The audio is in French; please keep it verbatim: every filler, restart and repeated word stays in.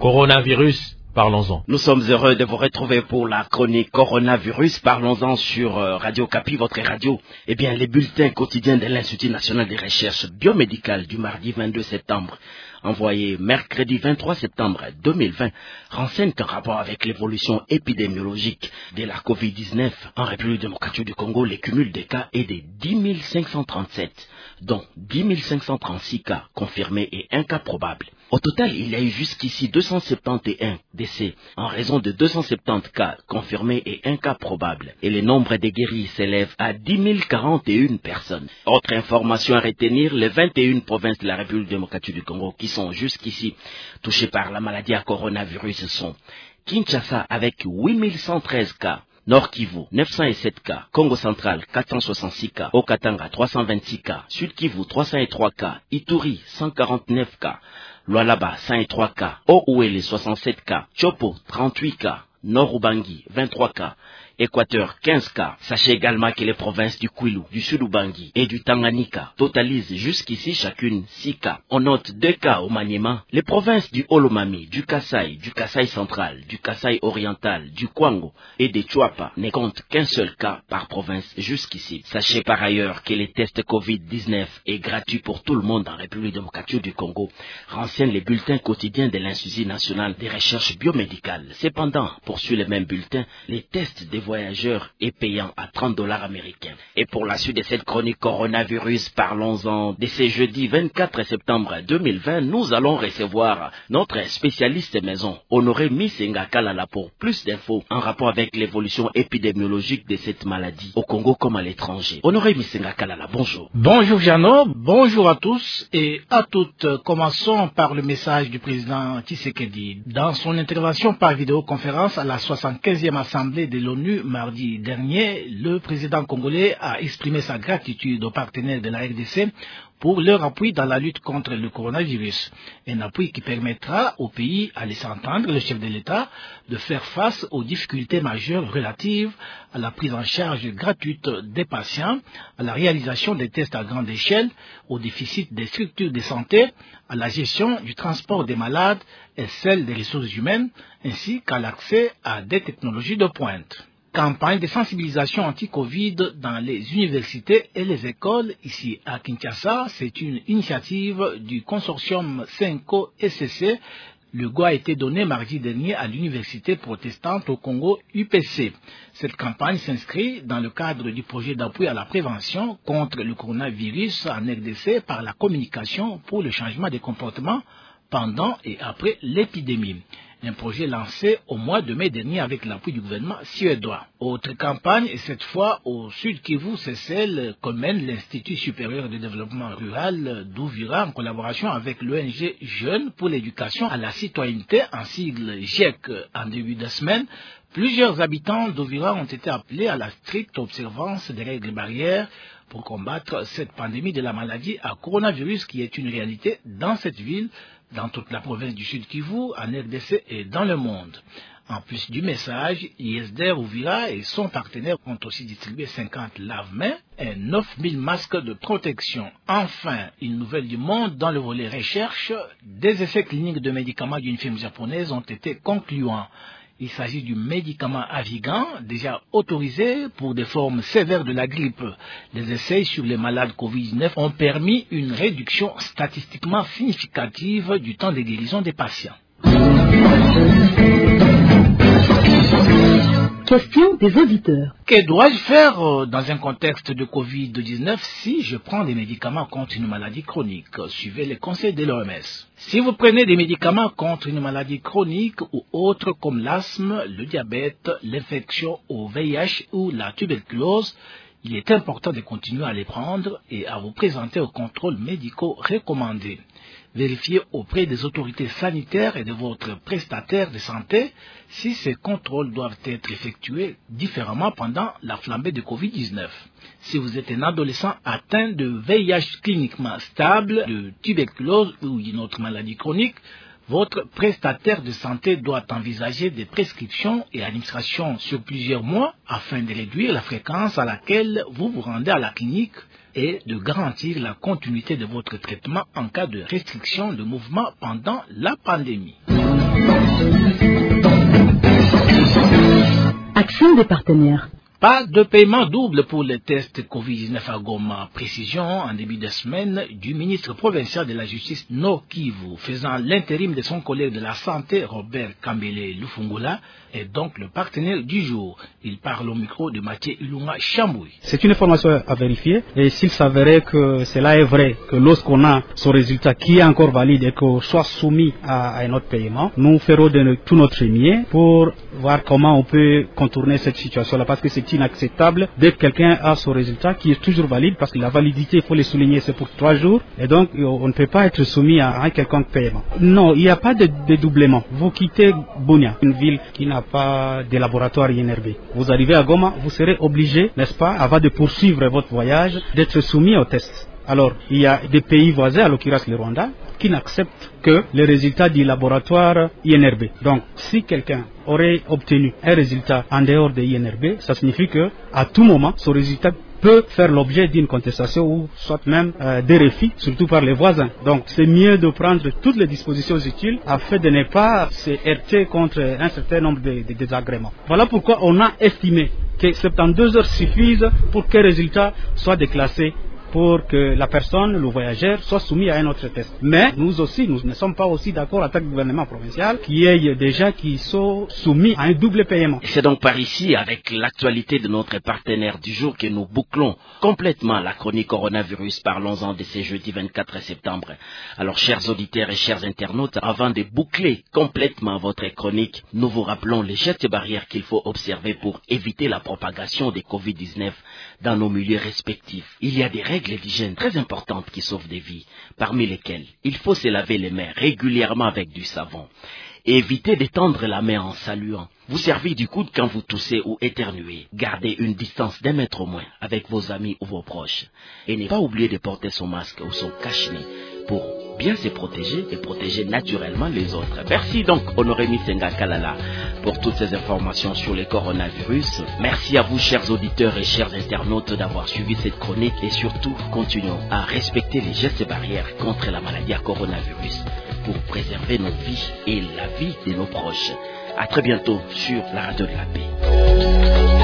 Coronavirus, parlons-en. Nous sommes heureux de vous retrouver pour la chronique Coronavirus, parlons-en sur Radio Kapi, votre radio. Eh bien, les bulletins quotidiens de l'Institut national des recherches biomédicales du mardi vingt-deux septembre, envoyé mercredi vingt-trois septembre deux mille vingt, renseignent qu'en rapport avec l'évolution épidémiologique de la covid dix-neuf en République démocratique du Congo, le cumul des cas est de dix mille cinq cent trente-sept, dont dix mille cinq cent trente-six cas confirmés et un cas probable. Au total, il y a eu jusqu'ici deux cent soixante et onze décès en raison de deux cent soixante-dix cas confirmés et un cas probable. Et le nombre de guéris s'élève à dix mille quarante et une personnes. Autre information à retenir, les vingt et une provinces de la République démocratique du Congo qui sont jusqu'ici touchées par la maladie à coronavirus sont Kinshasa avec huit mille cent treize cas, Nord Kivu, neuf cent sept cas, Congo central, quatre cent soixante-six cas, Haut-Katanga, trois cent vingt-six cas, Sud Kivu, trois cent trois cas, Ituri, cent quarante-neuf cas, Lualaba, cent trois cas, Haut-Ouélé, soixante-sept cas, Chopo, trente-huit cas, Nord-Ubangi, vingt-trois cas, Équateur, quinze cas. Sachez également que les provinces du Kwilu, du Sud-Ubangi et du Tanganyika totalisent jusqu'ici chacune six cas. On note deux cas au Maniema. Les provinces du Olomami, du Kasaï, du Kasaï central, du Kasaï oriental, du Kwango et des Chuapa ne comptent qu'un seul cas par province jusqu'ici. Sachez par ailleurs que les tests covid dix-neuf est gratuit pour tout le monde en République démocratique du Congo, renseignent les bulletins quotidiens de l'Institut national des recherches biomédicales. Cependant, poursuit les mêmes bulletins, les tests des voyageurs est payant à trente dollars américains. Et pour la suite de cette chronique coronavirus, parlons-en de ce jeudi vingt-quatre septembre deux mille vingt, nous allons recevoir notre spécialiste maison, Honoré Misenga Kalala, pour plus d'infos en rapport avec l'évolution épidémiologique de cette maladie au Congo comme à l'étranger. Honoré Misenga Kalala, bonjour. Bonjour Jeannot, bonjour à tous et à toutes. Commençons par le message du président Tshisekedi. Dans son intervention par vidéoconférence à la soixante-quinzième assemblée de l'ONU mardi dernier, le président congolais a exprimé sa gratitude aux partenaires de la R D C pour leur appui dans la lutte contre le coronavirus. Un appui qui permettra au pays, à laisser entendre le chef de l'État, de faire face aux difficultés majeures relatives à la prise en charge gratuite des patients, à la réalisation des tests à grande échelle, au déficit des structures de santé, à la gestion du transport des malades et celle des ressources humaines, ainsi qu'à l'accès à des technologies de pointe. Campagne de sensibilisation anti-Covid dans les universités et les écoles ici à Kinshasa. C'est une initiative du consortium Cinco S C C. Le go a été donné mardi dernier à l'université protestante au Congo U P C. Cette campagne s'inscrit dans le cadre du projet d'appui à la prévention contre le coronavirus en R D C par la communication pour le changement des comportements pendant et après l'épidémie. Un projet lancé au mois de mai dernier avec l'appui du gouvernement suédois. Autre campagne, et cette fois au Sud Kivu, c'est celle que mène l'Institut supérieur de développement rural d'Ouvira en collaboration avec l'O N G Jeunes pour l'éducation à la citoyenneté, en sigle G I E C, en début de semaine. Plusieurs habitants d'Ouvira ont été appelés à la stricte observance des règles barrières pour combattre cette pandémie de la maladie à coronavirus qui est une réalité dans cette ville, dans toute la province du Sud Kivu, en R D C et dans le monde. En plus du message, I S D R Ouvira et son partenaire ont aussi distribué cinquante lave-mains et neuf mille masques de protection. Enfin, une nouvelle du monde dans le volet recherche, des essais cliniques de médicaments d'une firme japonaise ont été concluants. Il s'agit du médicament Avigan, déjà autorisé pour des formes sévères de la grippe. Les essais sur les malades covid dix-neuf ont permis une réduction statistiquement significative du temps de guérison des patients. Question des auditeurs. Que dois-je faire dans un contexte de covid dix-neuf si je prends des médicaments contre une maladie chronique? Suivez les conseils de l'O M S. Si vous prenez des médicaments contre une maladie chronique ou autre comme l'asthme, le diabète, l'infection au V I H ou la tuberculose, il est important de continuer à les prendre et à vous présenter aux contrôles médicaux recommandés. Vérifiez auprès des autorités sanitaires et de votre prestataire de santé si ces contrôles doivent être effectués différemment pendant la flambée de covid dix-neuf. Si vous êtes un adolescent atteint de V I H cliniquement stable, de tuberculose ou d'une autre maladie chronique, votre prestataire de santé doit envisager des prescriptions et administrations sur plusieurs mois afin de réduire la fréquence à laquelle vous vous rendez à la clinique et de garantir la continuité de votre traitement en cas de restriction de mouvement pendant la pandémie. Action des partenaires. Pas de paiement double pour les tests covid dix-neuf à Goma. Précision en début de semaine du ministre provincial de la Justice Nord Kivu, faisant l'intérim de son collègue de la Santé, Robert Kambele Lufungula, est donc le partenaire du jour. Il parle au micro de Mathieu Ilunga Chamboui. C'est une information à vérifier et s'il s'avérait que cela est vrai, que lorsqu'on a ce résultat qui est encore valide et qu'on soit soumis à, à un autre paiement, nous ferons de tout notre mieux pour voir comment on peut contourner cette situation-là, parce que c'est inacceptable dès que quelqu'un a son résultat qui est toujours valide, parce que la validité, il faut le souligner, c'est pour trois jours et donc on ne peut pas être soumis à un quelconque paiement. Non, il n'y a pas de dédoublement. Vous quittez Bunia, une ville qui n'a pas de laboratoire I N R B. Vous arrivez à Goma, vous serez obligé, n'est-ce pas, avant de poursuivre votre voyage, d'être soumis au test. Alors, il y a des pays voisins, à l'occurrence le Rwanda, qui n'acceptent que les résultats du laboratoire I N R B. Donc, si quelqu'un aurait obtenu un résultat en dehors de I N R B, ça signifie que à tout moment, ce résultat peut faire l'objet d'une contestation ou soit même euh, des refus, surtout par les voisins. Donc, c'est mieux de prendre toutes les dispositions utiles afin de ne pas se heurter contre un certain nombre de, de désagréments. Voilà pourquoi on a estimé que soixante-douze heures suffisent pour que le résultat soit déclassé, pour que la personne, le voyageur, soit soumis à un autre test. Mais nous aussi, nous ne sommes pas aussi d'accord avec le gouvernement provincial qu'il y ait des gens qui sont soumis à un double paiement. C'est donc par ici, avec l'actualité de notre partenaire du jour, que nous bouclons complètement la chronique coronavirus. Parlons-en de ce jeudi vingt-quatre septembre. Alors, chers auditeurs et chers internautes, avant de boucler complètement votre chronique, nous vous rappelons les gestes barrières qu'il faut observer pour éviter la propagation de covid dix-neuf dans nos milieux respectifs. Il y a des règles d'hygiène très importantes qui sauvent des vies, parmi lesquelles il faut se laver les mains régulièrement avec du savon. Et évitez d'étendre la main en saluant. Vous servir du coude quand vous toussez ou éternuez. Gardez une distance d'un mètre au moins avec vos amis ou vos proches. Et ne pas oublier de porter son masque ou son cache-nez pour bien se protéger et protéger naturellement les autres. Merci donc Honoré Misenga Kalala pour toutes ces informations sur le coronavirus. Merci à vous chers auditeurs et chers internautes d'avoir suivi cette chronique et surtout continuons à respecter les gestes barrières contre la maladie à coronavirus pour préserver nos vies et la vie de nos proches. À très bientôt sur la radio de la paix.